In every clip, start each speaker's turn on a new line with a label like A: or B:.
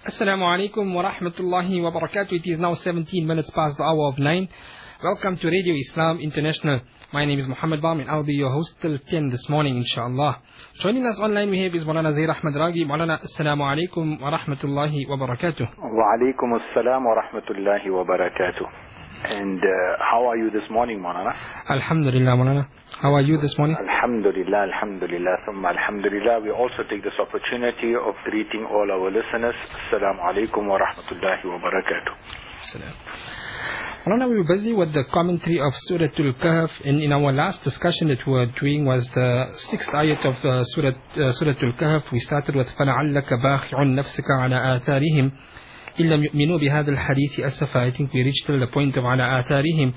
A: Assalamu alaikum wa rahmatullahi wa barakatuh. It is now 17 minutes past the hour of 9. Welcome to Radio Islam International. My name is Muhammad Bam and I'll be your host till 10 this morning, inshallah. Joining us online we have is Maulana Zair Ahmad Raghi. Maulana, assalamu alaikum wa rahmatullahi wa barakatuh.
B: Wa alaikum assalam wa rahmatullahi wa barakatuh. And how are you this morning, Maulana?
A: Alhamdulillah, Maulana. How are you this morning?
B: Alhamdulillah, alhamdulillah, thumma alhamdulillah. We also take this opportunity of greeting all our listeners. Assalamu alaikum wa rahmatullahi wa barakatuh.
A: Assalam. Maulana, we were busy with the commentary of Surah Al-Kahf, and in our last discussion that we were doing was the 6th ayat of Surah Al-Kahf. We started with فَلَعَلَّكَ بَاخِعٌ نَفْسِكَ عَلَى آثَارِهِمْ إِلَّمْ يُؤْمِنُوا بِهَذَا الْحَدِيثِ أَسَفًا. I think we reached till the point of عَلَى آثَارِهِمْ.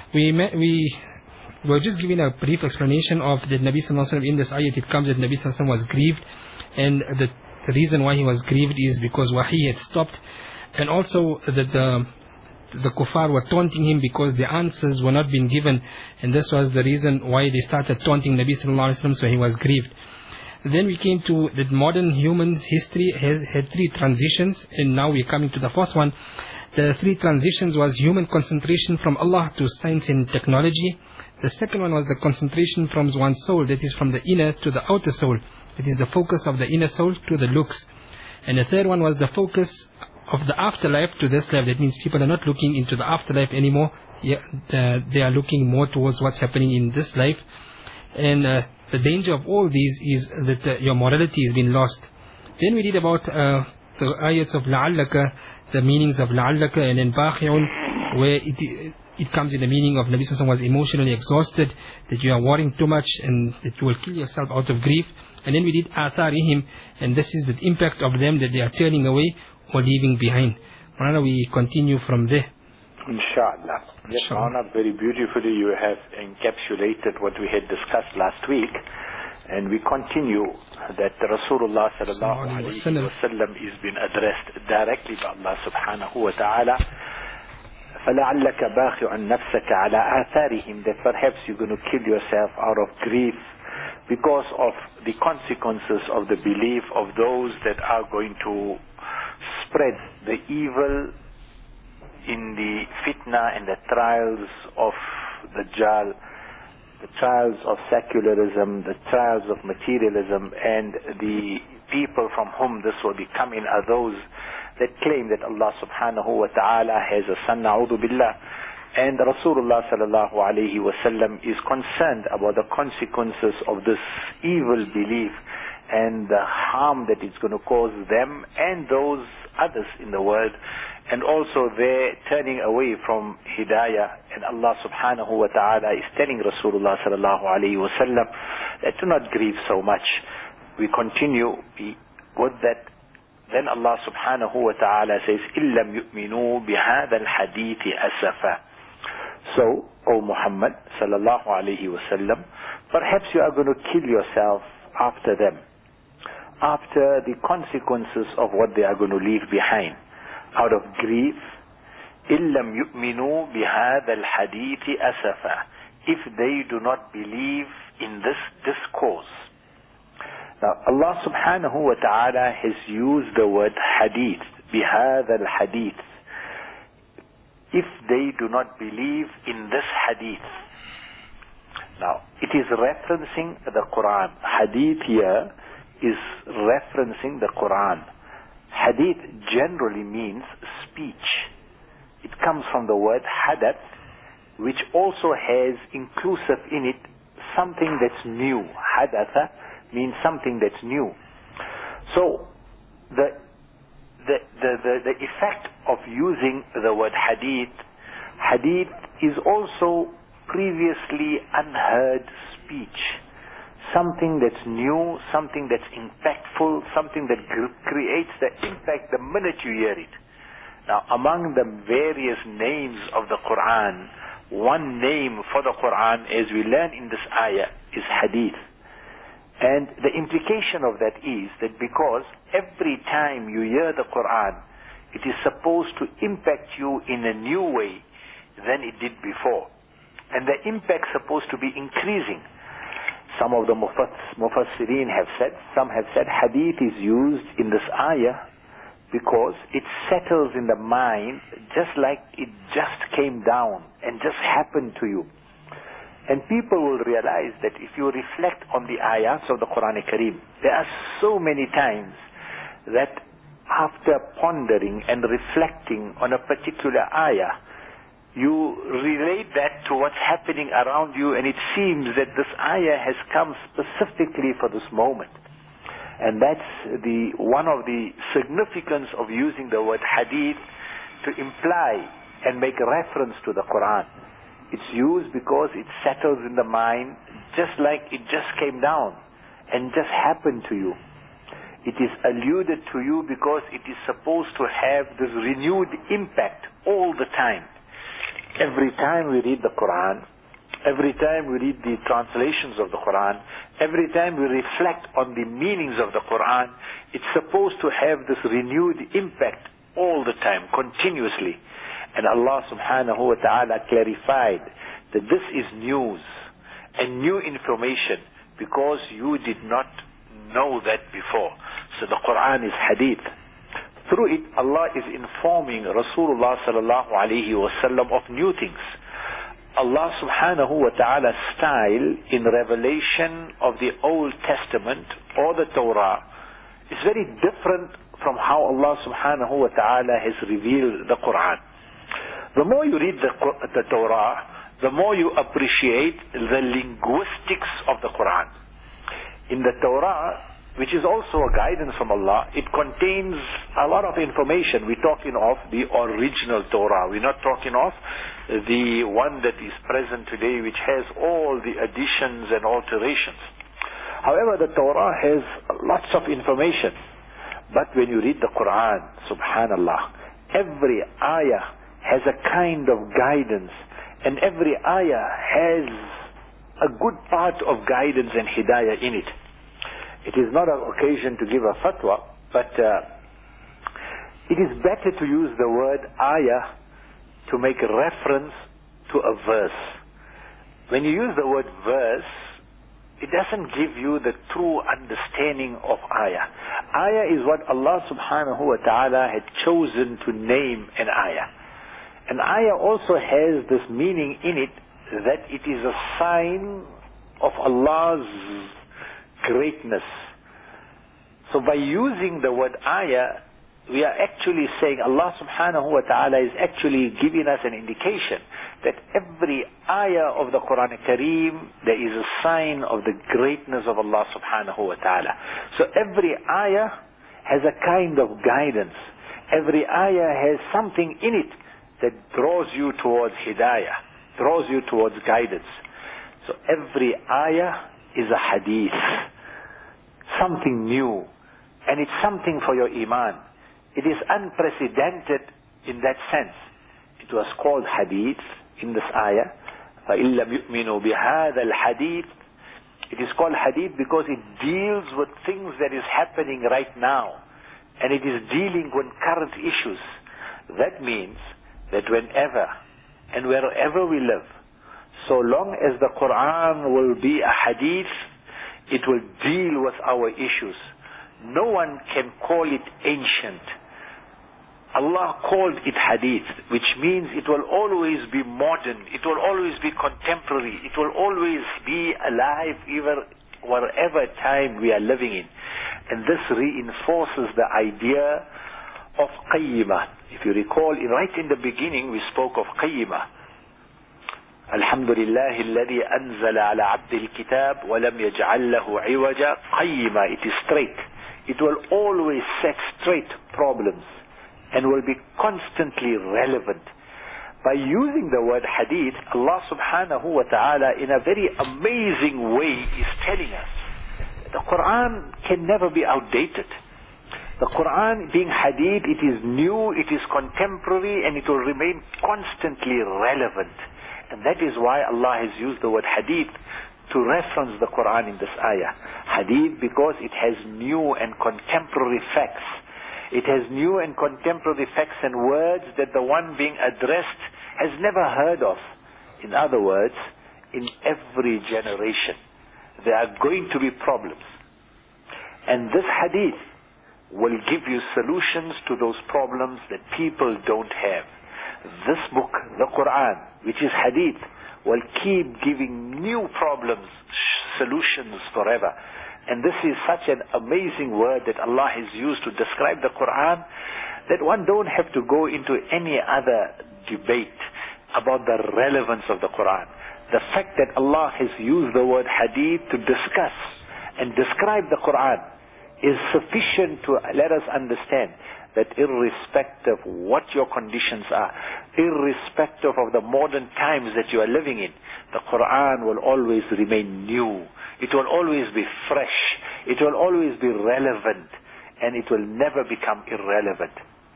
A: We were just giving a brief explanation of the Nabi Sallallahu Alaihi Wasallam. In this ayat it comes that Nabi Sallallahu Alaihi Wasallam was grieved, and the reason why he was grieved is because wahi had stopped, and also that the kuffar were taunting him because the answers were not being given, and this was the reason why they started taunting Nabi Sallallahu Alaihi Wasallam, so he was grieved. Then we came to that modern humans' history has had three transitions, and now we're coming to the fourth one. The three transitions was human concentration from Allah to science and technology. The second one was the concentration from one's soul, that is from the inner to the outer soul, that is the focus of the inner soul to the looks. And the third one was the focus of the afterlife to this life. That means people are not looking into the afterlife anymore. They are looking more towards what's happening in this life. And the danger of all these is that your morality has been lost. Then we did about the ayats of la'allaka, the meanings of la'allaka, and then baqi'un, where it comes in the meaning of Nabi Sallallahu Alaihi Wasallam was emotionally exhausted, that you are worrying too much and that you will kill yourself out of grief. And then we did atharihim, and this is the impact of them, that they are turning away or leaving behind. Maulana, we continue from there.
B: Inshallah. Yes, Maulana, very beautifully you have encapsulated what we had discussed last week, and we continue that the Rasulullah sallallahu alaihi wasallam is being addressed directly by Allah subhanahu wa ta'ala. فَلَعَلَّكَ بَاخِعٌ نَفْسَكَ عَلَى آثَارِهِمْ, that perhaps you're going to kill yourself out of grief because of the consequences of the belief of those that are going to spread the evil in the fitna and the trials of Dajjal, the trials of secularism, the trials of materialism, and the people from whom this will be coming are those that claim that Allah subhanahu wa ta'ala has a son, na'udhu billah. And Rasulullah sallallahu alayhi wa sallam is concerned about the consequences of this evil belief and the harm that it's going to cause them and those others in the world, and also they're turning away from hidayah. And Allah subhanahu wa ta'ala is telling Rasulullah sallallahu alayhi wa sallam that do not grieve so much. We continue with that. Then Allah subhanahu wa ta'ala says, إِلَّمْ يُؤْمِنُوا بِهَذَا الْحَدِيثِ أَسَفًا. So, O Muhammad sallallahu alayhi wa sallam, perhaps you are going to kill yourself after them, after the consequences of what they are going to leave behind, out of grief. إِلَّمْ يُؤْمِنُوا بِهَذَا الْحَدِيثِ أَسَفًا, if they do not believe in this discourse. Now Allah subhanahu wa ta'ala has used the word hadith, بِهَذَا الْحَدِيث, if they do not believe in this hadith. Now it is referencing the Quran. Hadith here is referencing the Quran. Hadith generally means speech. It comes from the word hadath, which also has inclusive in it something that's new. Hadatha means something that's new. So the effect of using the word hadith is also previously unheard speech. Something that's new, something that's impactful, something that creates the impact the minute you hear it. Now, among the various names of the Quran, one name for the Quran, as we learn in this ayah, is hadith. And the implication of that is that because every time you hear the Quran, it is supposed to impact you in a new way than it did before. And the impact is supposed to be increasing. Some of the Mufassirin have said, some have said hadith is used in this ayah because it settles in the mind just like it just came down and just happened to you. And people will realize that if you reflect on the ayats of the Quran Kareem, there are so many times that after pondering and reflecting on a particular ayah, you relate that to what's happening around you, and it seems that this ayah has come specifically for this moment. And that's one of the significance of using the word hadith to imply and make a reference to the Quran. It's used because it settles in the mind just like it just came down and just happened to you. It is alluded to you because it is supposed to have this renewed impact all the time. Every time we read the Quran, every time we read the translations of the Quran, every time we reflect on the meanings of the Quran, it's supposed to have this renewed impact all the time, continuously. And Allah subhanahu wa ta'ala clarified that this is news and new information because you did not know that before. So the Quran is hadith. Through it, Allah is informing Rasulullah sallallahu alayhi wa sallam of new things. Allah subhanahu wa ta'ala's style in revelation of the Old Testament or the Torah is very different from how Allah subhanahu wa ta'ala has revealed the Quran. The more you read the Torah, the more you appreciate the linguistics of the Quran. In the Torah, which is also a guidance from Allah, it contains a lot of information. We're talking of the original Torah. We're not talking of the one that is present today, which has all the additions and alterations. However, the Torah has lots of information. But when you read the Quran, subhanallah, every ayah has a kind of guidance, and every ayah has a good part of guidance and hidayah in it. It is not an occasion to give a fatwa, but it is better to use the word ayah to make a reference to a verse. When you use the word verse, it doesn't give you the true understanding of ayah. Ayah is what Allah subhanahu wa ta'ala had chosen to name an ayah. And ayah also has this meaning in it that it is a sign of Allah's greatness. So by using the word ayah, we are actually saying Allah subhanahu wa ta'ala is actually giving us an indication that every ayah of the Quran Kareem, there is a sign of the greatness of Allah subhanahu wa ta'ala. So every ayah has a kind of guidance. Every ayah has something in it that draws you towards hidayah, draws you towards guidance. So every ayah is a hadith, something new, and it's something for your iman. It is unprecedented in that sense. It was called hadith in this ayah. فَإِن لَمْ يُؤْمِنُوا بِهَذَا الْحَدِيثِ. It is called hadith because it deals with things that is happening right now, and it is dealing with current issues. That means that whenever and wherever we live, so long as the Quran will be a hadith, it will deal with our issues. No one can call it ancient. Allah called it hadith, which means it will always be modern, it will always be contemporary, it will always be alive even whatever time we are living in. And this reinforces the idea of qayyimah. If you recall, right in the beginning we spoke of qayyimah. Alhamdulillah alladhi anzala ala abdihi alkitab wa lam yaj'al lahu 'iwaja. Qayyimah, it is straight. It will always set straight problems and will be constantly relevant. By using the word hadith, Allah subhanahu wa ta'ala in a very amazing way is telling us the Quran can never be outdated. The Quran being hadith, it is new, it is contemporary, and it will remain constantly relevant. And that is why Allah has used the word hadith to reference the Quran in this ayah. Hadith because it has new and contemporary facts. It has new and contemporary facts and words that the one being addressed has never heard of. In other words, in every generation, there are going to be problems. And this hadith will give you solutions to those problems that people don't have. This book, the Quran, which is hadith, will keep giving new problems, solutions forever. And this is such an amazing word that Allah has used to describe the Quran, that one don't have to go into any other debate about the relevance of the Quran. The fact that Allah has used the word hadith to discuss and describe the Quran is sufficient to let us understand that irrespective of what your conditions are, irrespective of the modern times that you are living in, the Quran will always remain new. It will always be fresh. It will always be relevant, and it will never become irrelevant.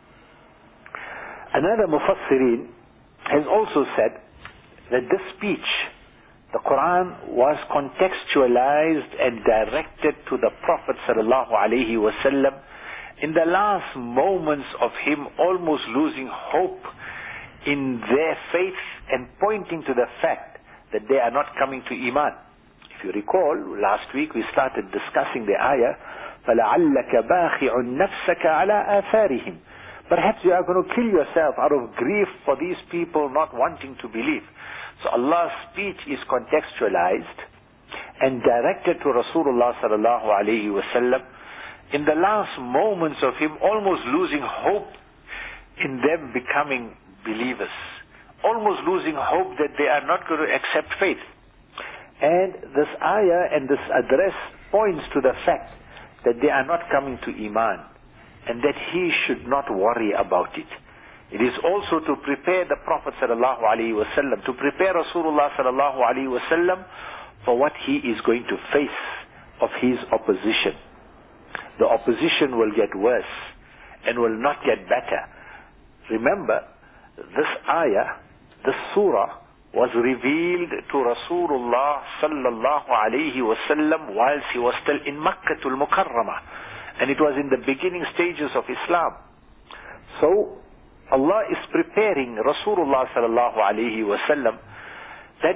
B: Another Mufassirin has also said that this speech, the Quran, was contextualized and directed to the Prophet sallallahu alaihi wasallam in the last moments of him almost losing hope in their faith and pointing to the fact that they are not coming to Iman. If you recall, last week we started discussing the ayah, فَلَعَلَّكَ بَاخِعٌ نَفْسَكَ عَلَىٰ آثَارِهِمْ. Perhaps you are going to kill yourself out of grief for these people not wanting to believe. So Allah's speech is contextualized and directed to Rasulullah sallallahu alayhi wasallam in the last moments of him almost losing hope in them becoming believers, almost losing hope that they are not going to accept faith. And this ayah and this address points to the fact that they are not coming to Iman, and that he should not worry about it. It is also to prepare the Prophet sallallahu alaihi wasallam, to prepare Rasulullah sallallahu alaihi wasallam for what he is going to face of his opposition. The opposition will get worse and will not get better. Remember, this ayah, this surah, was revealed to Rasulullah sallallahu alaihi wasallam whilst he was still in Makkatul Mukarramah, and it was in the beginning stages of Islam. So Allah is preparing Rasulullah sallallahu alaihi wasallam that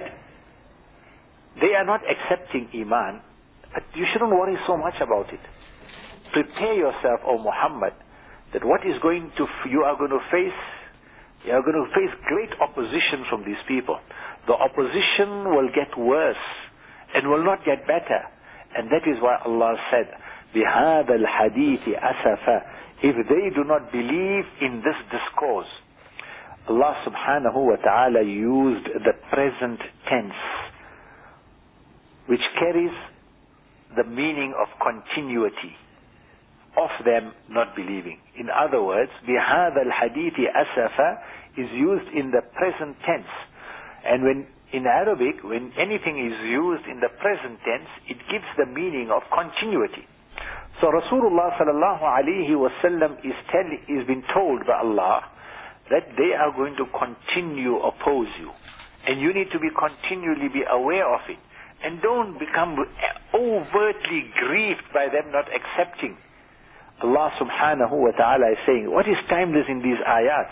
B: they are not accepting Iman, but you shouldn't worry so much about it. Prepare yourself, O Muhammad, that what is going to you are going to face great opposition from these people. The opposition will get worse and will not get better. And that is why Allah said, بِهَذَا الْحَدِيثِ أَسَفًا. If they do not believe in this discourse, Allah subhanahu wa ta'ala used the present tense, which carries the meaning of continuity of them not believing. In other words, بِهَذَا الْحَدِيثِ أَسَفًا is used in the present tense. And when in Arabic, when anything is used in the present tense, it gives the meaning of continuity. So Rasulullah sallallahu alaihi wasallam is being told by Allah that they are going to continue oppose you, and you need to be continually be aware of it, and don't become overtly grieved by them not accepting. Allah subhanahu wa ta'ala is saying, what is timeless in these ayats?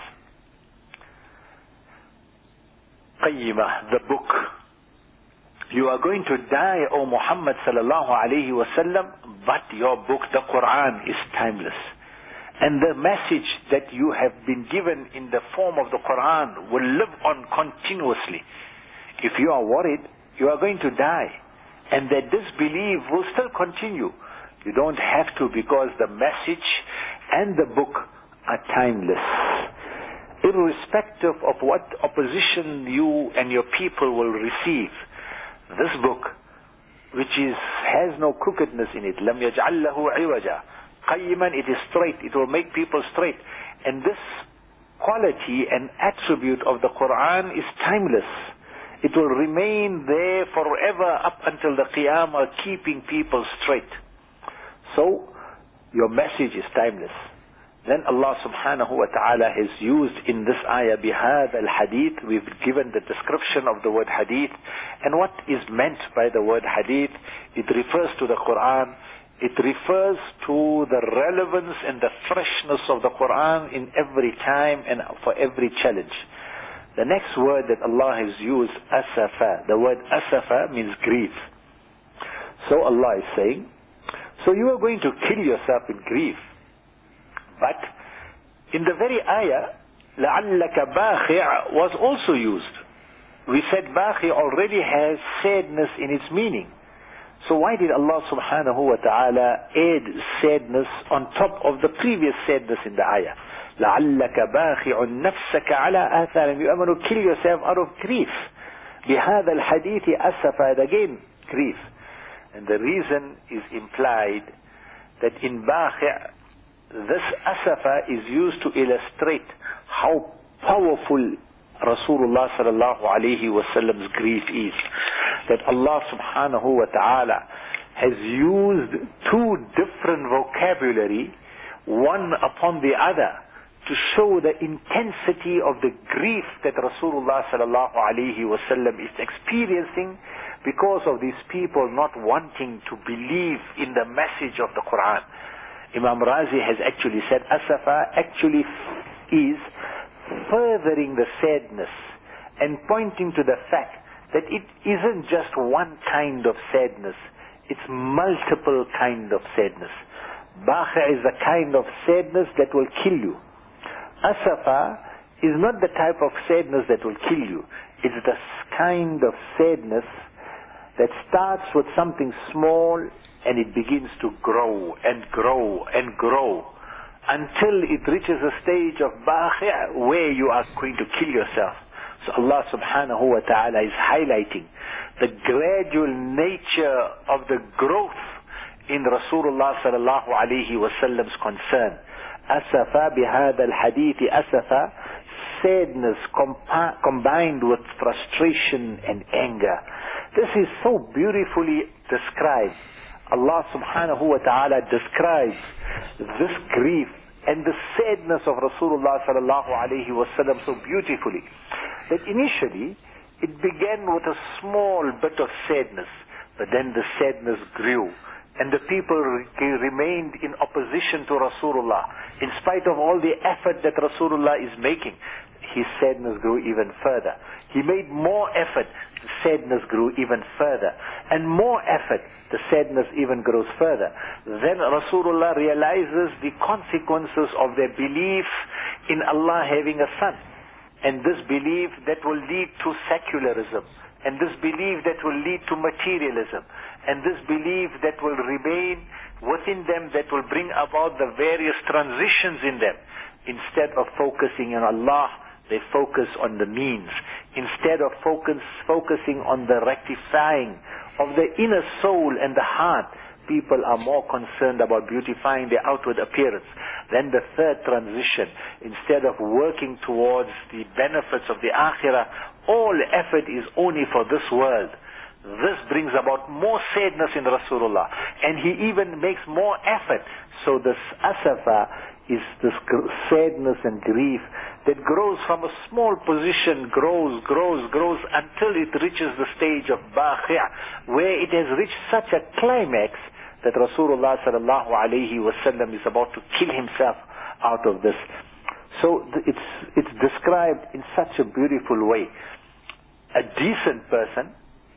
B: Qayyimah, the book. You are going to die, O Muhammad sallallahu alayhi wasallam, but your book, the Quran, is timeless. And the message that you have been given in the form of the Quran will live on continuously. If you are worried, you are going to die, and that disbelief will still continue. You don't have to, because the message and the book are timeless. Irrespective of what opposition you and your people will receive, this book, which has no crookedness in it, لَمْ يَجْعَلْ لَهُ عِوَجًا, قَيِّمًا, it is straight, it will make people straight. And this quality and attribute of the Quran is timeless. It will remain there forever up until the Qiyamah, keeping people straight. So, your message is timeless. Then Allah subhanahu wa ta'ala has used in this ayah, بِهَذَا الْحَدِيث, we've given the description of the word hadith, and what is meant by the word hadith. It refers to the Quran, it refers to the relevance and the freshness of the Quran in every time and for every challenge. The next word that Allah has used, asafa, the word asafa means grief. So Allah is saying, so you are going to kill yourself in grief. But in the very ayah, لَعَلَّكَ بَاخِعْ was also used. We said baqi already has sadness in its meaning. So why did Allah subhanahu wa ta'ala add sadness on top of the previous sadness in the ayah? لَعَلَّكَ بَاخِعٌ نَفْسَكَ عَلَىٰ آثَارٍ. You are going to kill yourself out of grief. بِهَذَا الْحَدِيثِ أَسَفًا. Again, grief. And the reason is implied that in baqi' this asafa is used to illustrate how powerful Rasulullah sallallahu alayhi wa sallam's grief is. That Allah subhanahu wa ta'ala has used two different vocabulary, one upon the other, to show the intensity of the grief that Rasulullah sallallahu alayhi wa sallam is experiencing because of these people not wanting to believe in the message of the Quran. Imam Razi has actually said asafa actually is furthering the sadness and pointing to the fact that it isn't just one kind of sadness, it's multiple kind of sadness. Baqi' is the kind of sadness that will kill you. Asafa is not the type of sadness that will kill you. It's the kind of sadness that starts with something small and it begins to grow and grow and grow until it reaches a stage of baqi' where you are going to kill yourself. So Allah subhanahu wa ta'ala is highlighting the gradual nature of the growth in Rasulullah sallallahu alayhi wa sallam's concern. Asafa bihada al-hadith asafa, sadness combined with frustration and anger. This is so beautifully described. Allah subhanahu wa ta'ala describes this grief and the sadness of Rasulullah sallallahu alayhi wa sallam so beautifully, that initially it began with a small bit of sadness, but then the sadness grew and the people remained in opposition to Rasulullah. In spite of all the effort that Rasulullah is making, his sadness grew even further. He made more effort, the sadness grew even further. And more effort, the sadness even grows further. Then Rasulullah realizes the consequences of their belief in Allah having a son. And this belief that will lead to secularism. And this belief that will lead to materialism. And this belief that will remain within them, that will bring about the various transitions in them. Instead of focusing on Allah, they focus on the means. Instead of focusing on the rectifying of the inner soul and the heart, people are more concerned about beautifying their outward appearance. Then the third transition, instead of working towards the benefits of the akhirah, all effort is only for this world. This brings about more sadness in Rasulullah, and he even makes more effort. So this asafa is this sadness and grief that grows from a small position, grows until it reaches the stage of baqi', where it has reached such a climax that Rasulullah sallallahu alayhi wa sallam is about to kill himself out of this. So it's described in such a beautiful way. A decent person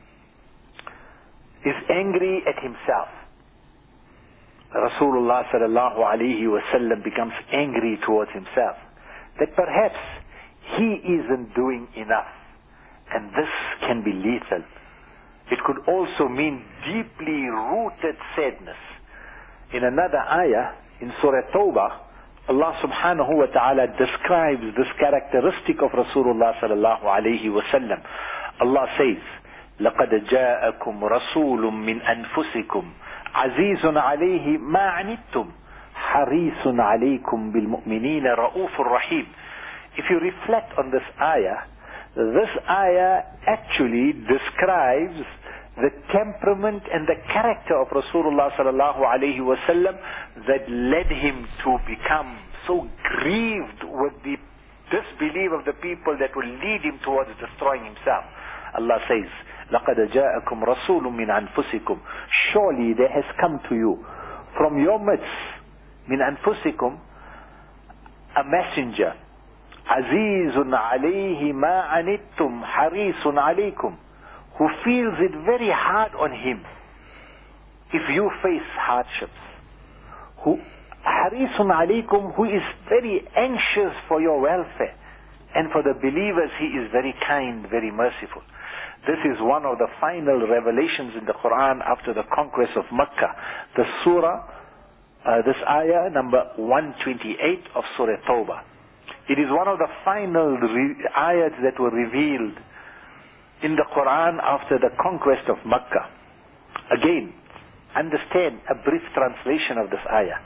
B: is angry at himself. Rasulullah sallallahu alayhi wa sallam becomes angry towards himself, that perhaps he isn't doing enough, and this can be lethal. It could also mean deeply rooted sadness. In another ayah, in Surah Tawbah, Allah subhanahu wa ta'ala describes this characteristic of Rasulullah sallallahu alayhi wa sallam. Allah says, لَقَدْ جَاءَكُمْ رَسُولٌ مِّنْ أَنفُسِكُمْ عَزِيزٌ عَلَيْهِ مَا عَنِتُّمْ حَرِيصٌ عَلَيْكُمْ بِالْمُؤْمِنِينَ رَؤُوفٌ رَحِيمٌ. If you reflect on this ayah actually describes the temperament and the character of Rasulullah sallallahu alayhi wa sallam that led him to become so grieved with the disbelief of the people that will lead him towards destroying himself. Allah says, لَقَدْ جَاءَكُمْ رَسُولٌ مِّنْ أَنفُسِكُمْ. Surely there has come to you from your midst, مِّنْ أَنفُسِكُمْ, a messenger, عَزِيزٌ عَلَيْهِ مَا عَنِتُّمْ حَرِيصٌ عَلَيْكُمْ, who feels it very hard on him if you face hardships, who Harisun alaykum, who is very anxious for your welfare. And for the believers, He is very kind, very merciful. This is one of the final revelations in the Quran after the conquest of Makkah. The surah, this ayah number 128 of Surah Tawbah. It is one of the final ayahs that were revealed in the Quran after the conquest of Makkah. Again, understand a brief translation of this ayah.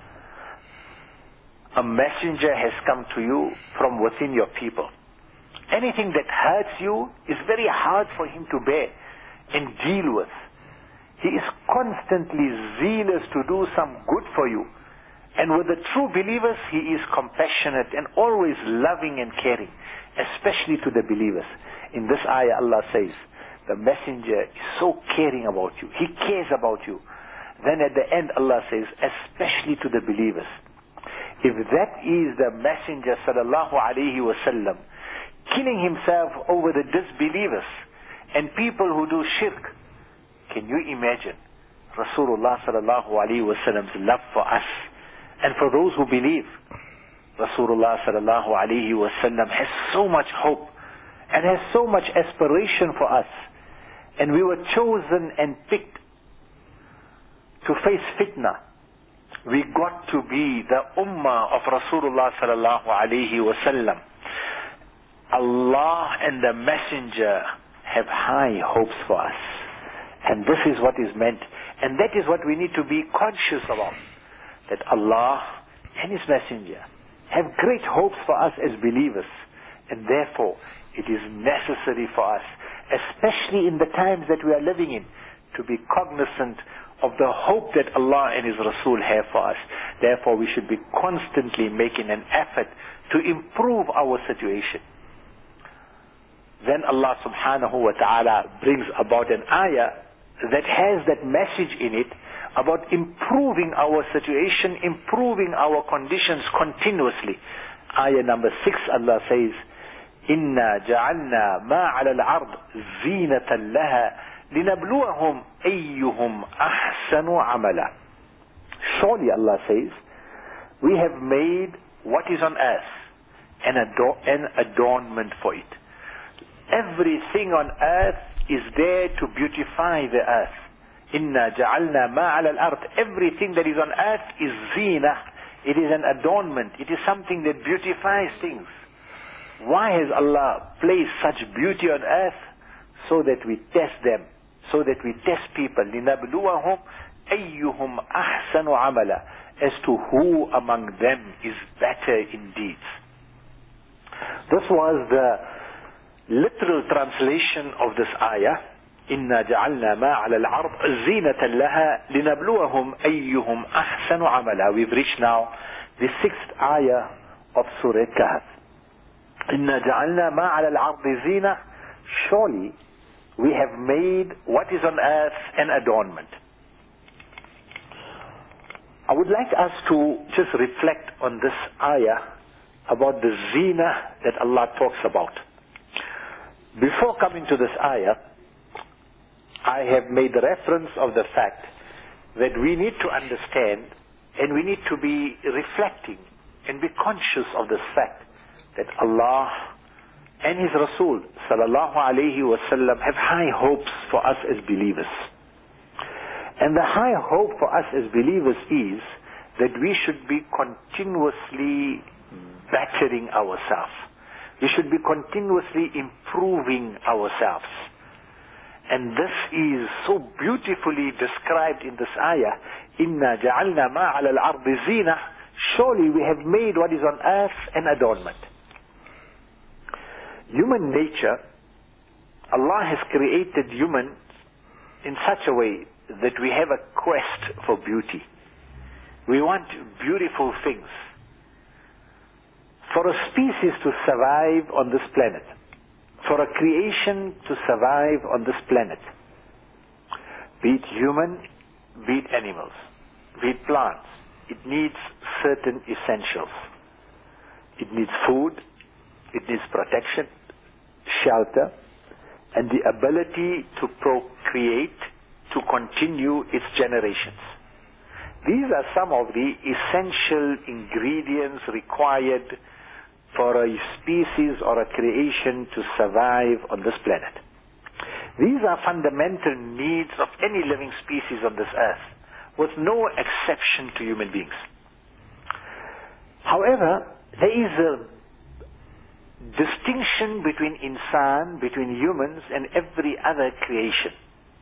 B: A messenger has come to you from within your people. Anything that hurts you is very hard for him to bear and deal with. He is constantly zealous to do some good for you. And with the true believers, He is compassionate and always loving and caring, especially to the believers. In this ayah, Allah says, the messenger is so caring about you. He cares about you. Then at the end, Allah says, especially to the believers. If that is the messenger, sallallahu alayhi wa sallam, killing himself over the disbelievers and people who do shirk, can you imagine Rasulullah sallallahu alayhi wa sallam's love for us and for those who believe? Rasulullah sallallahu alayhi wa sallam has so much hope and has so much aspiration for us, and we were chosen and picked to face fitna. We got to be the ummah of Rasulullah sallallahu alayhi wa sallam. Allah and the messenger have high hopes for us. And this is what is meant. And that is what we need to be conscious about. That Allah and His messenger have great hopes for us as believers. And therefore, it is necessary for us, especially in the times that we are living in, to be cognizant of the hope that Allah and His Rasul have for us. Therefore, we should be constantly making an effort to improve our situation. Then Allah subhanahu wa ta'ala brings about an ayah that has that message in it about improving our situation, improving our conditions continuously. Ayah number 6, Allah says, إِنَّا جَعَلْنَا مَا عَلَى الْعَرْضِ زِينَةً لَهَا لِنَبْلُوَهُمْ أَيُّهُمْ أَحْسَنُ عَمَلًا. Surely, Allah says, we have made what is on earth an adornment for it. Everything on earth is there to beautify the earth. Inna ja'alna ma 'ala al-ard. Everything that is on earth is zina. It is an adornment. It is something that beautifies things. Why has Allah placed such beauty on earth? So that we test them. So that we test people. لِنَبْلُوَهُمْ أَيُّهُمْ أَحْسَنُ عَمَلًا. As to who among them is better in deeds. This was the literal translation of this ayah. إِنَّا جَعَلْنَا مَا عَلَى الْعَرْضِ زِينَةً لَهَا لِنَبْلُوَهُمْ أَيُّهُمْ أَحْسَنُ عَمَلًا. We've reached now the 6th ayah of Surah Kahf. إِنَّا جَعَلْنَا مَا عَلَى الْعَرْضِ زِينَةً. Surely we have made what is on earth an adornment. I would like us to just reflect on this ayah about the zina that Allah talks about. Before coming to this ayah, I have made reference of the fact that we need to understand and we need to be reflecting and be conscious of this fact that Allah and His Rasul sallallahu alayhi wa sallam have high hopes for us as believers. And the high hope for us as believers is that we should be continuously bettering ourselves. We should be continuously improving ourselves. And this is so beautifully described in this ayah. إِنَّا جَعَلْنَا مَا عَلَى الْعَرْضِ زِينَةً. Surely we have made what is on earth an adornment. Human nature, Allah has created humans in such a way that we have a quest for beauty. We want beautiful things. For a species to survive on this planet, for a creation to survive on this planet, be it human, be it animals, be it plants, it needs certain essentials. It needs food, it needs protection, shelter, and the ability to procreate, to continue its generations. These are some of the essential ingredients required for a species or a creation to survive on this planet. These are fundamental needs of any living species on this earth, with no exception to human beings. However, there is a distinction between insan, between humans and every other creation.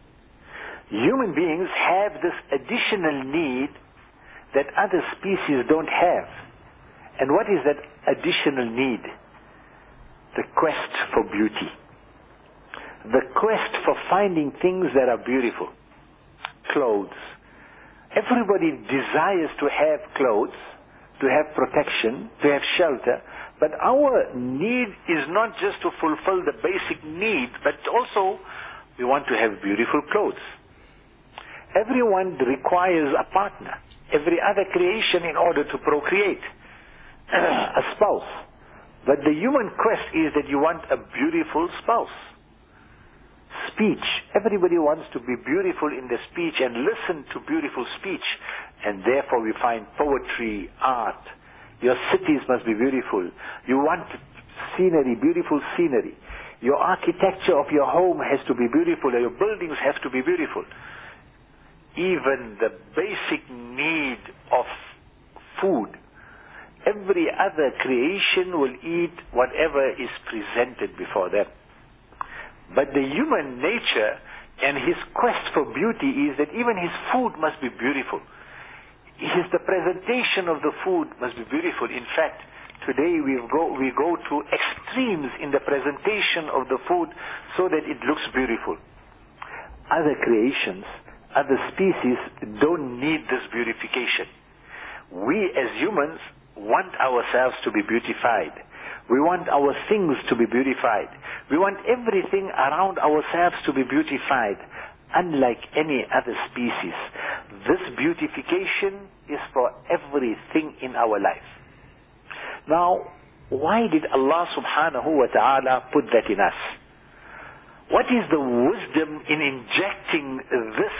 B: Human beings have this additional need that other species don't have. And what is that additional need? The quest for beauty. The quest for finding things that are beautiful. Clothes. Everybody desires to have clothes, to have protection, to have shelter, but our need is not just to fulfill the basic need, but also we want to have beautiful clothes. Everyone requires a partner. Every other creation in order to procreate. A spouse. But the human quest is that you want a beautiful spouse. Speech. Everybody wants to be beautiful in their speech and listen to beautiful speech. And therefore we find poetry, art. Your cities must be beautiful. You want scenery, beautiful scenery. Your architecture of your home has to be beautiful. Your buildings have to be beautiful. Even the basic need of food. Every other creation will eat whatever is presented before them. But the human nature and his quest for beauty is that even his food must be beautiful. The presentation of the food must be beautiful. In fact, today we go to extremes in the presentation of the food so that it looks beautiful. Other creations, other species don't need this beautification. We as humans want ourselves to be beautified. We want our things to be beautified. We want everything around ourselves to be beautified. Unlike any other species, this beautification is for everything in our life. Now, why did Allah subhanahu wa ta'ala put that in us? What is the wisdom in injecting this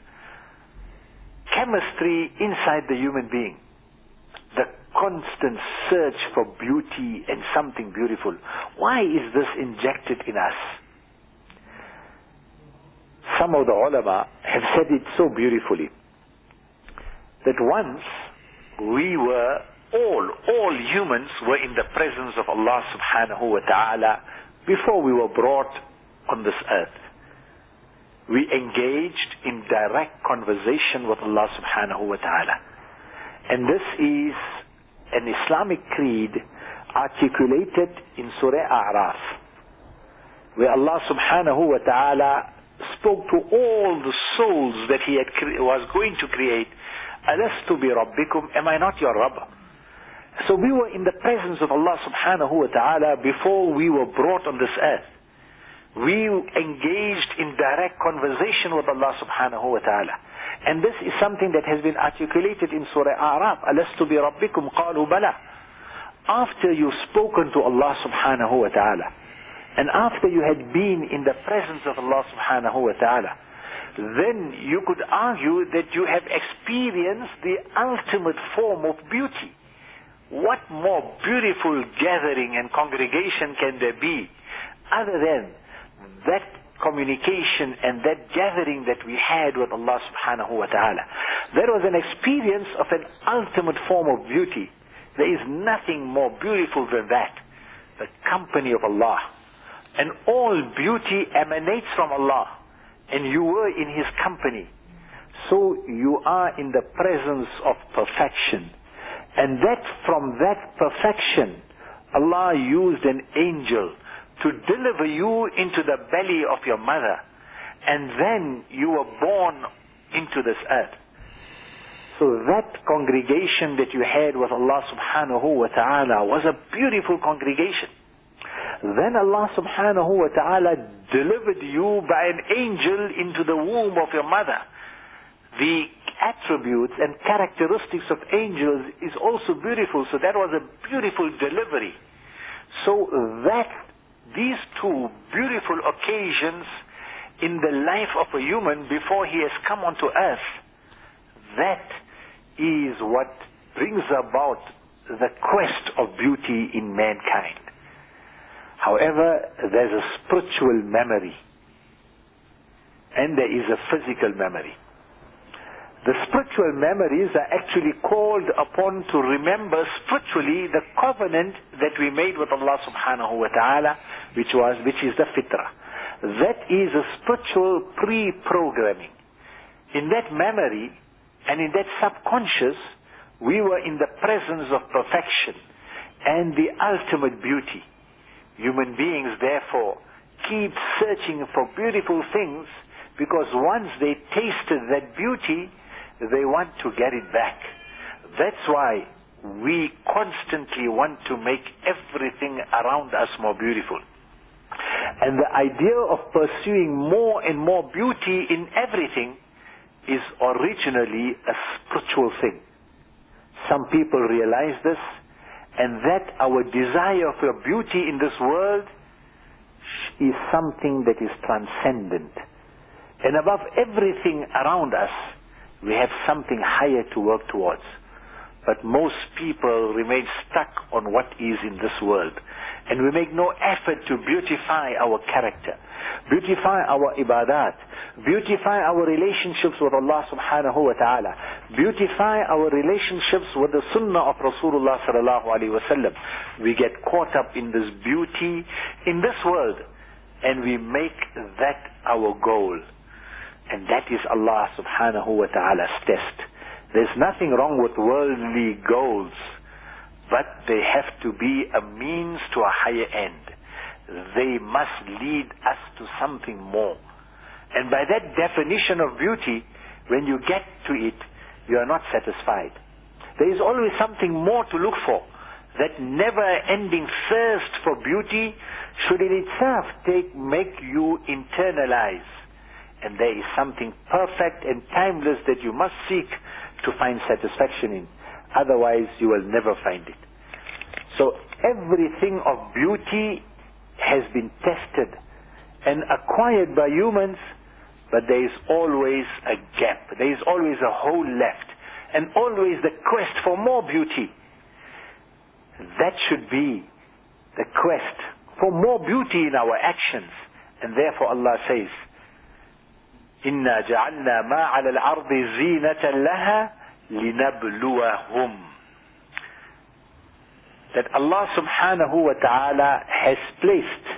B: chemistry inside the human being? The constant search for beauty and something beautiful. Why is this injected in us? Some of the ulama have said it so beautifully that once we were all humans were in the presence of Allah subhanahu wa ta'ala before we were brought on this earth. We engaged in direct conversation with Allah subhanahu wa ta'ala. And this is an Islamic creed articulated in Surah A'raf, where Allah subhanahu wa ta'ala spoke to all the souls that He was going to create. Alastu bi rabbikum, am I not your Rabb? So we were in the presence of Allah subhanahu wa ta'ala before we were brought on this earth. We engaged in direct conversation with Allah subhanahu wa ta'ala. And this is something that has been articulated in Surah A'raf. Alastu bi rabbikum qalu bala. After you've spoken to Allah subhanahu wa ta'ala, and after you had been in the presence of Allah subhanahu wa ta'ala, then you could argue that you have experienced the ultimate form of beauty. What more beautiful gathering and congregation can there be other than that communication and that gathering that we had with Allah subhanahu wa ta'ala? There was an experience of an ultimate form of beauty. There is nothing more beautiful than that. The company of Allah. And all beauty emanates from Allah. And you were in His company. So you are in the presence of perfection. And that from that perfection, Allah used an angel to deliver you into the belly of your mother. And then you were born into this earth. So that congregation that you had with Allah subhanahu wa ta'ala was a beautiful congregation. Then Allah subhanahu wa ta'ala delivered you by an angel into the womb of your mother. The attributes and characteristics of angels is also beautiful. So that was a beautiful delivery. So that these two beautiful occasions in the life of a human before he has come onto earth, that is what brings about the quest of beauty in mankind. However, there's a spiritual memory and there is a physical memory. The spiritual memories are actually called upon to remember spiritually the covenant that we made with Allah subhanahu wa ta'ala, which is the fitrah. That is a spiritual pre-programming. In that memory and in that subconscious, we were in the presence of perfection and the ultimate beauty. Human beings, therefore, keep searching for beautiful things because once they tasted that beauty, they want to get it back. That's why we constantly want to make everything around us more beautiful. And the idea of pursuing more and more beauty in everything is originally a spiritual thing. Some people realize this, and that our desire for beauty in this world is something that is transcendent. And above everything around us, we have something higher to work towards. But most people remain stuck on what is in this world. And we make no effort to beautify our character, beautify our ibadat, beautify our relationships with Allah subhanahu wa ta'ala, beautify our relationships with the sunnah of Rasulullah sallallahu alayhi wa sallam. We get caught up in this beauty in this world and we make that our goal. And that is Allah subhanahu wa ta'ala's test. There's nothing wrong with worldly goals, but they have to be a means to a higher end. They must lead us to something more. And by that definition of beauty, when you get to it, you are not satisfied. There is always something more to look for. That never-ending thirst for beauty should in itself make you internalize. And there is something perfect and timeless that you must seek to find satisfaction in. Otherwise, you will never find it. So everything of beauty has been tested and acquired by humans, but there is always a gap. There is always a hole left, and always the quest for more beauty. That should be the quest for more beauty in our actions. And therefore Allah says, إِنَّا جَعَلْنَا مَا عَلَى الْأَرْضِ زِينَةً لَهَا لِنَبْلُوَهُمْ. That Allah subhanahu wa ta'ala has placed,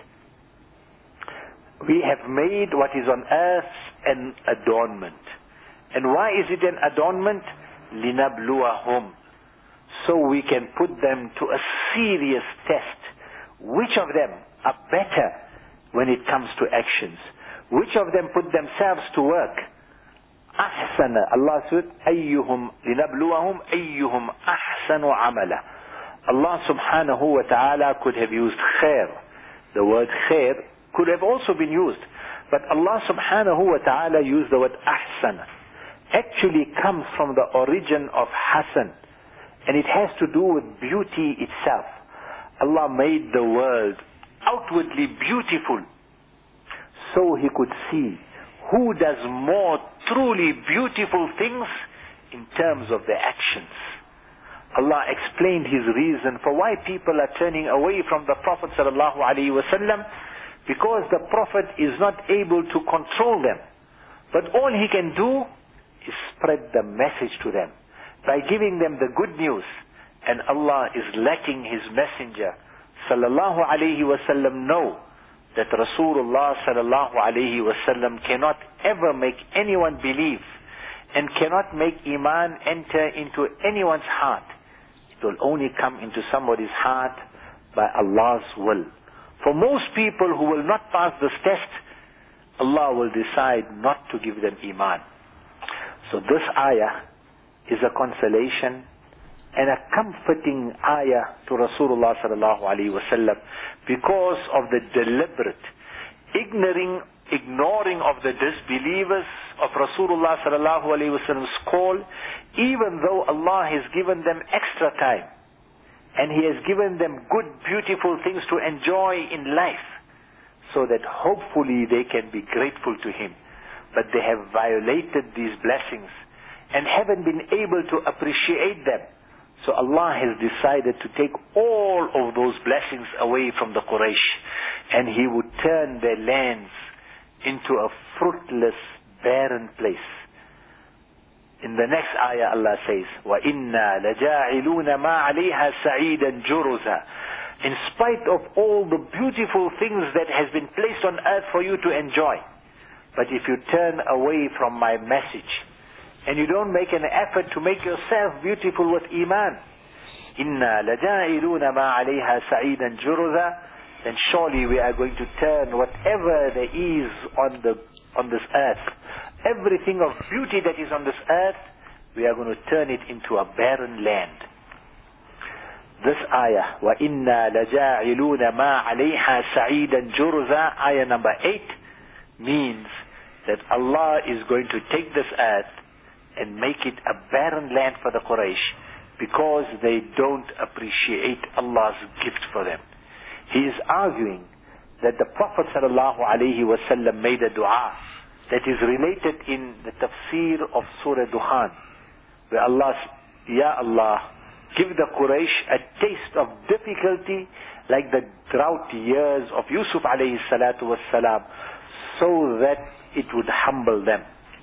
B: we have made what is on earth an adornment. And why is it an adornment? لِنَبْلُوَهُمْ. So we can put them to a serious test. Which of them are better when it comes to actions? Which of them put themselves to work? أحسن. Allah said, أيهم لنبلوهم أيهم أحسن عملا. Allah subhanahu wa ta'ala could have used khair. The word khair could have also been used. But Allah subhanahu wa ta'ala used the word ahsan. Actually comes from the origin of hasan. And it has to do with beauty itself. Allah made the world outwardly beautiful, so He could see who does more truly beautiful things in terms of their actions. Allah explained His reason for why people are turning away from the Prophet sallallahu alaihi wasallam, because the Prophet is not able to control them. But all he can do is spread the message to them by giving them the good news. And Allah is letting His messenger sallallahu alaihi wasallam know that Rasulullah sallallahu alaihi wasallam cannot ever make anyone believe and cannot make iman enter into anyone's heart. It will only come into somebody's heart by Allah's will. For most people who will not pass this test, Allah will decide not to give them iman. So this ayah is a consolation and a comforting ayah to Rasulullah sallallahu alaihi wasallam, because of the deliberate ignoring of the disbelievers of Rasulullah sallallahu alaihi wasallam's call, even though Allah has given them extra time and He has given them good, beautiful things to enjoy in life, so that hopefully they can be grateful to Him. But they have violated these blessings and haven't been able to appreciate them. So Allah has decided to take all of those blessings away from the Quraysh, and He would turn their lands into a fruitless, barren place. In the next ayah Allah says, وَإِنَّا لَجَاعِلُونَ مَا عَلَيْهَا سَعِيدًا جُرُزًا. In spite of all the beautiful things that has been placed on earth for you to enjoy, but if you turn away from my message, and you don't make an effort to make yourself beautiful with Iman, إِنَّا لَجَاعِلُونَ مَا عَلَيْهَا سَعِيدًا جُرُزًا, then surely we are going to turn whatever there is on this earth, everything of beauty that is on this earth, we are going to turn it into a barren land. This ayah, وَإِنَّا لَجَاعِلُونَ مَا عَلَيْهَا سَعِيدًا جُرُزًا, ayah number 8, means that Allah is going to take this earth and make it a barren land for the Quraysh, because they don't appreciate Allah's gift for them. He is arguing that the Prophet ﷺ made a dua that is related in the tafsir of Surah Dukhan, where Allah, Ya Allah, give the Quraysh a taste of difficulty like the drought years of Yusuf ﷺ, so that it would humble them.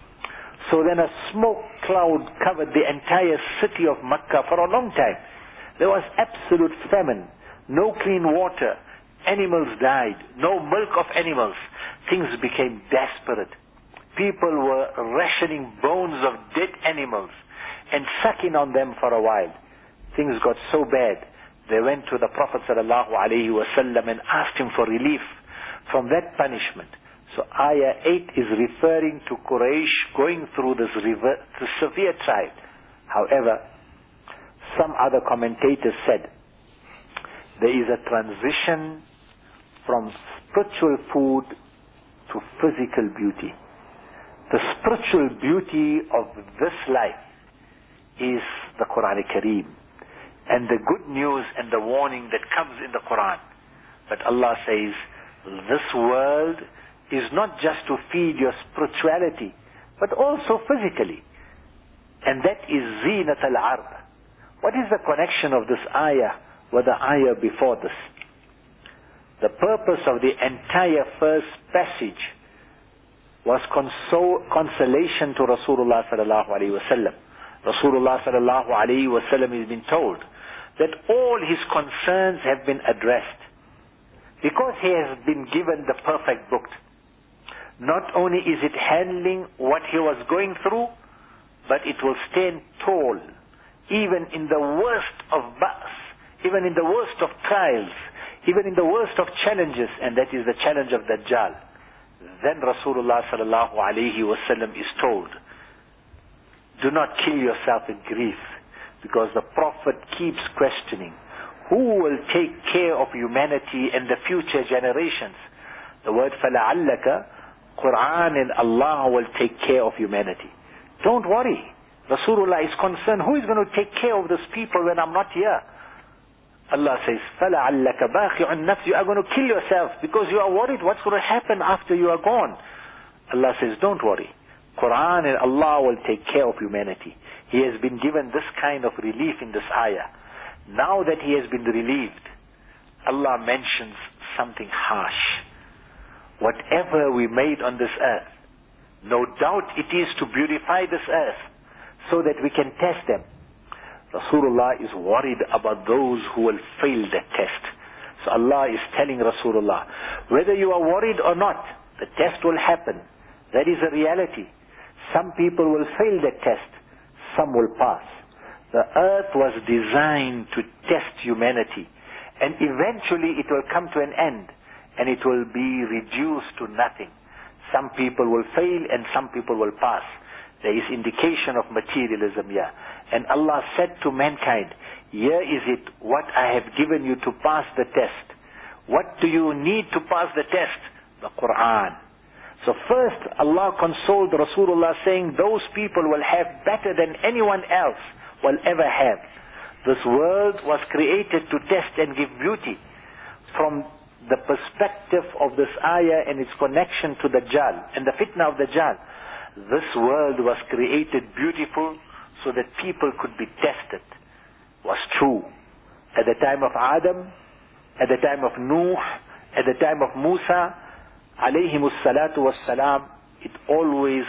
B: So then a smoke cloud covered the entire city of Mecca for a long time. There was absolute famine, no clean water, animals died, no milk of animals. Things became desperate. People were rationing bones of dead animals and sucking on them for a while. Things got so bad, they went to the Prophet ﷺ and asked him for relief from that punishment. So ayah 8 is referring to Quraysh going through this severe trial. However, some other commentators said there is a transition from spiritual food to physical beauty. The spiritual beauty of this life is the Quran Kareem, and the good news and the warning that comes in the Quran. But Allah says, this world is not just to feed your spirituality, but also physically. And that is zinat al-ard. What is the connection of this ayah with the ayah before this? The purpose of the entire first passage was consolation to Rasulullah sallallahu alaihi wasallam. Rasulullah sallallahu alaihi wasallam has been told that all his concerns have been addressed, because he has been given the perfect book. Not only is it handling what he was going through, but it will stand tall, even in the worst of ba's, even in the worst of trials, even in the worst of challenges, and that is the challenge of Dajjal. Then Rasulullah sallallahu alaihi wasallam is told, do not kill yourself in grief, because the Prophet keeps questioning, who will take care of humanity and the future generations? The word فَلَعَلَّكَ, Quran and Allah will take care of humanity. Don't worry. Rasulullah is concerned, who is going to take care of these people when I'm not here? Allah says, فَلَعَلَّكَ بَاخِعُ النَّفْسِ, you are going to kill yourself because you are worried what's going to happen after you are gone. Allah says, don't worry. Quran and Allah will take care of humanity. He has been given this kind of relief in this ayah. Now that he has been relieved, Allah mentions something harsh. Whatever we made on this earth, no doubt it is to beautify this earth so that we can test them. Rasulullah is worried about those who will fail that test. So Allah is telling Rasulullah, whether you are worried or not, the test will happen. That is a reality. Some people will fail that test, some will pass. The earth was designed to test humanity, and eventually it will come to an end, and it will be reduced to nothing. Some people will fail and some people will pass. There is indication of materialism here. And Allah said to mankind, here is it, what I have given you to pass the test. What do you need to pass the test? The Quran. So first Allah consoled Rasulullah saying, those people will have better than anyone else will ever have. This world was created to test and give beauty. From the perspective of this ayah and its connection to Dajjal and the fitna of Dajjal, this world was created beautiful so that people could be tested, was true. At the time of Adam, at the time of Nuh, at the time of Musa, alayhimus salatu was salam, it always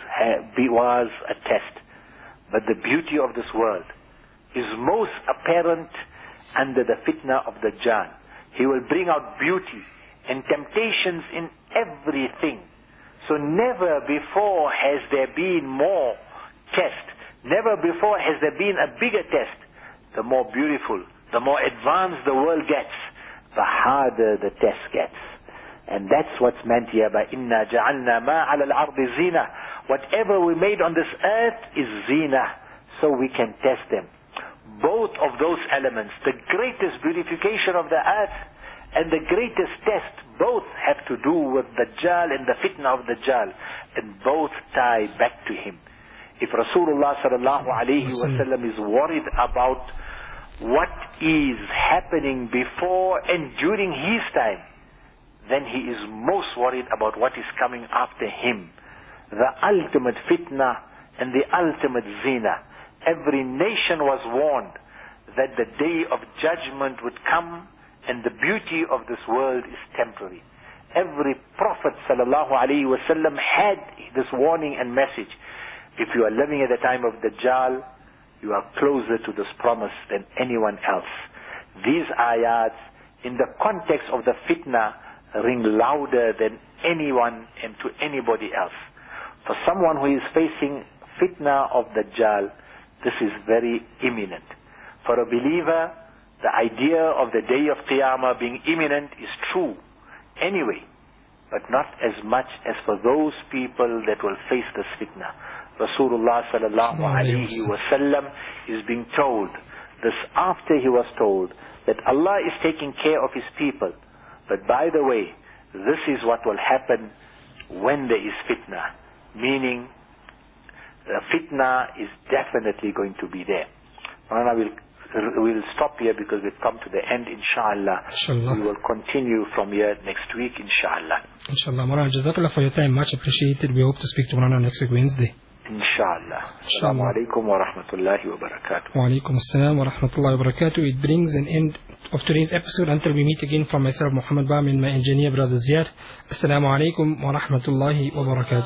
B: was a test. But the beauty of this world is most apparent under the fitna of Dajjal. He will bring out beauty and temptations in everything. So never before has there been more test. Never before has there been a bigger test. The more beautiful, the more advanced the world gets, the harder the test gets. And that's what's meant here by Inna ja'alna ma 'ala al-ardi zina. Whatever we made on this earth is zina, so we can test them. Both of those elements, the greatest beautification of the earth and the greatest test, both have to do with Dajjal and the fitna of Dajjal, and both tie back to him. If Rasulullah sallallahu alayhi wa sallam is worried about what is happening before and during his time, then he is most worried about what is coming after him. The ultimate fitna and the ultimate zina. Every nation was warned that the day of judgment would come and the beauty of this world is temporary. Every prophet sallallahu alaihi wasallam had this warning and message. If you are living at the time of Dajjal, you are closer to this promise than anyone else. These ayats, in the context of the fitna, ring louder than anyone and to anybody else. For someone who is facing fitna of Dajjal, this is very imminent. For a believer, the idea of the day of Qiyamah being imminent is true anyway, but not as much as for those people that will face this fitna. Rasulullah sallallahu alayhi wa sallam is being told this after he was told that Allah is taking care of his people. But by the way, this is what will happen when there is fitna, meaning the fitna is definitely going to be there. We'll stop here because we've come to the end, inshallah. We will continue from here next week, inshallah.
A: Inshallah. Maulana, Jazakallah for your time. Much appreciated. We hope to speak to Maulana next week, Wednesday.
B: Inshallah. Assalamu alaikum wa rahmatullahi wa barakatuh.
A: Wa alaikum assalam wa rahmatullahi wa barakatuh. It brings an end of today's episode until we meet again. From myself, Muhammad Bam, and my engineer, Brother Ziyad. Assalamu alaikum wa rahmatullahi wa barakatuh.